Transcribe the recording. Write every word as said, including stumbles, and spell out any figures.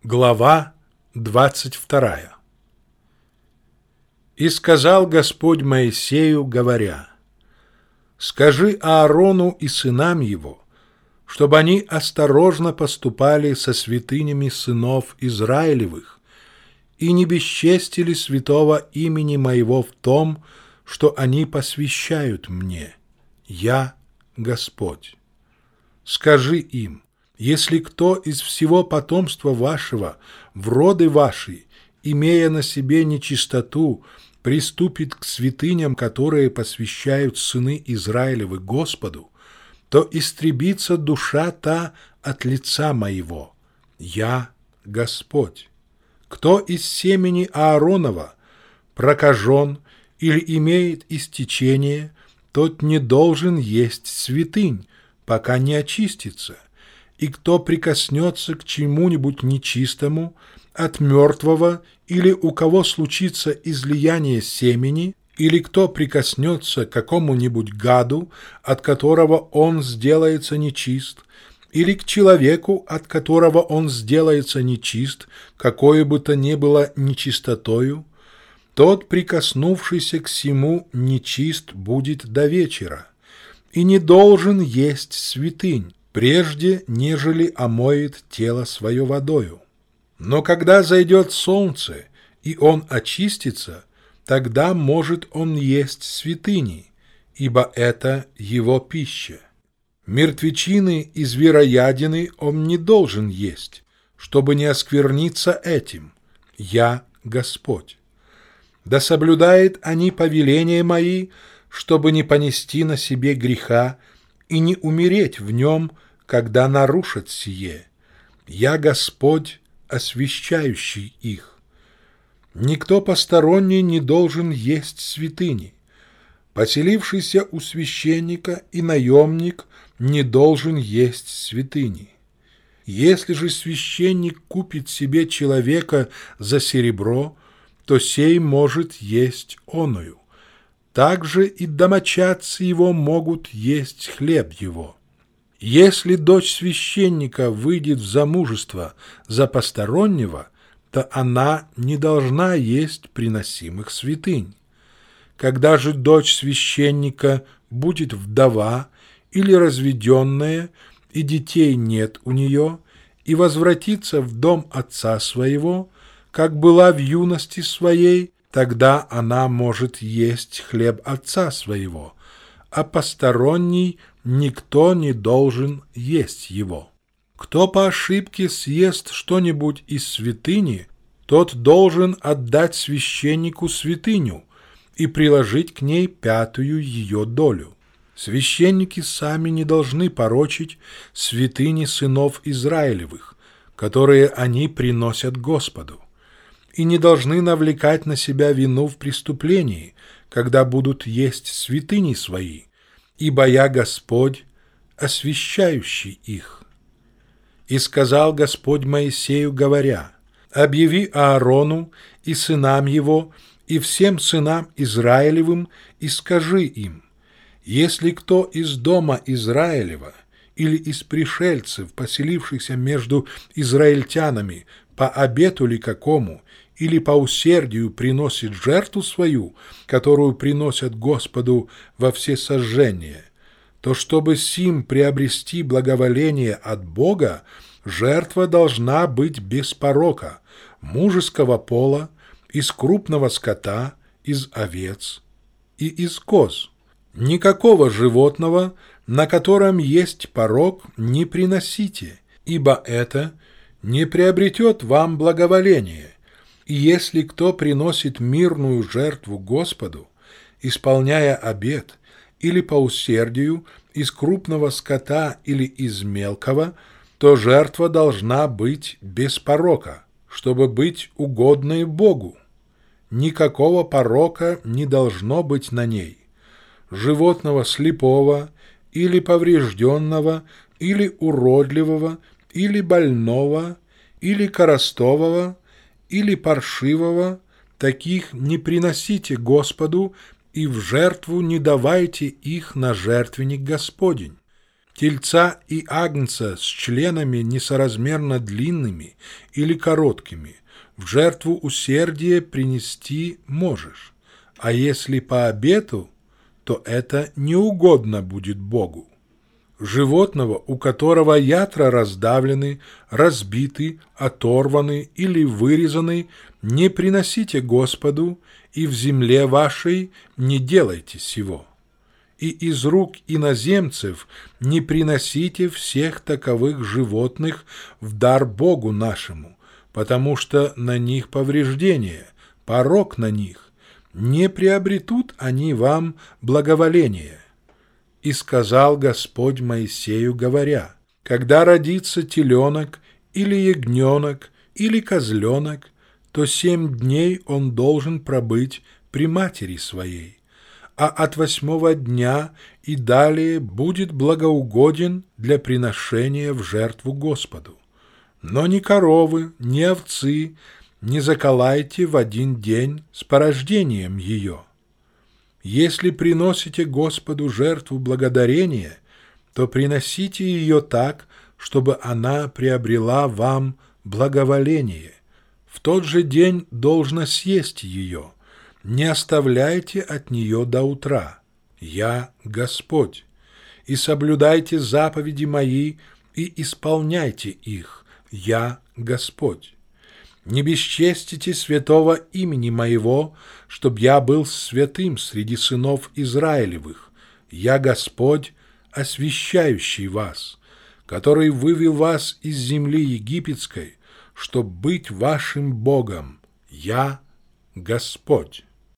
Глава двадцать вторая. «И сказал Господь Моисею, говоря: скажи Аарону и сынам его, чтобы они осторожно поступали со святынями сынов Израилевых и не бесчестили святого имени Моего в том, что они посвящают Мне. Я Господь. Скажи им: если кто из всего потомства вашего, в роды ваши, имея на себе нечистоту, приступит к святыням, которые посвящают сыны Израилевы Господу, то истребится душа та от лица Моего. Я Господь. Кто из семени Ааронова прокажен или имеет истечение, тот не должен есть святынь, пока не очистится. И кто прикоснется к чему-нибудь нечистому, от мертвого, или у кого случится излияние семени, или кто прикоснется к какому-нибудь гаду, от которого он сделается нечист, или к человеку, от которого он сделается нечист, какое бы то ни было нечистотою, тот, прикоснувшийся к сему, нечист будет до вечера, и не должен есть святынь, прежде, нежели омоет тело свое водою. Но когда зайдет солнце, и он очистится, тогда может он есть святыни, ибо это его пища. Мертвечины и звероядины он не должен есть, чтобы не оскверниться этим. Я Господь. Да соблюдает они повеления мои, чтобы не понести на себе греха и не умереть в нем, когда нарушат сие. Я Господь, освящающий их. Никто посторонний не должен есть святыни. Поселившийся у священника и наемник не должен есть святыни. Если же священник купит себе человека за серебро, то сей может есть оную. Также и домочадцы его могут есть хлеб его. Если дочь священника выйдет в замужество за постороннего, то она не должна есть приносимых святынь. Когда же дочь священника будет вдова или разведенная, и детей нет у нее, и возвратится в дом отца своего, как была в юности своей, тогда она может есть хлеб отца своего, а посторонний никто не должен есть его. Кто по ошибке съест что-нибудь из святыни, тот должен отдать священнику святыню и приложить к ней пятую ее долю. Священники сами не должны порочить святыни сынов Израилевых, которые они приносят Господу, и не должны навлекать на себя вину в преступлении, когда будут есть святыни свои, ибо я Господь, освящающий их. И сказал Господь Моисею, говоря: объяви Аарону и сынам его, и всем сынам Израилевым, и скажи им: если кто из дома Израилева или из пришельцев, поселившихся между израильтянами, по обету ли какому, или по усердию приносит жертву свою, которую приносят Господу во всесожжение, то чтобы сим приобрести благоволение от Бога, жертва должна быть без порока, мужеского пола, из крупного скота, из овец и из коз. Никакого животного, на котором есть порок, не приносите, ибо это не приобретет вам благоволение. И если кто приносит мирную жертву Господу, исполняя обет, или по усердию, из крупного скота или из мелкого, то жертва должна быть без порока, чтобы быть угодной Богу. Никакого порока не должно быть на ней. Животного слепого, или поврежденного, или уродливого, или больного, или коростового, или паршивого, таких не приносите Господу, и в жертву не давайте их на жертвенник Господень. Тельца и агнца с членами несоразмерно длинными или короткими в жертву усердия принести можешь, а если по обету, то это неугодно будет Богу. Животного, у которого ятра раздавлены, разбиты, оторваны или вырезаны, не приносите Господу, и в земле вашей не делайте сего. И из рук иноземцев не приносите всех таковых животных в дар Богу нашему, потому что на них повреждение, порок на них, не приобретут они вам благоволения. И сказал Господь Моисею, говоря: когда родится теленок, или ягненок, или козленок, то семь дней он должен пробыть при матери своей, а от восьмого дня и далее будет благоугоден для приношения в жертву Господу. Но ни коровы, ни овцы не заколайте в один день с порождением ее. Если приносите Господу жертву благодарения, то приносите ее так, чтобы она приобрела вам благоволение. В тот же день должно съесть ее, не оставляйте от нее до утра. Я Господь. И соблюдайте заповеди мои и исполняйте их. Я Господь. Не бесчестите святого имени моего, чтоб я был святым среди сынов Израилевых. Я Господь, освящающий вас, который вывел вас из земли египетской, чтоб быть вашим Богом. Я Господь.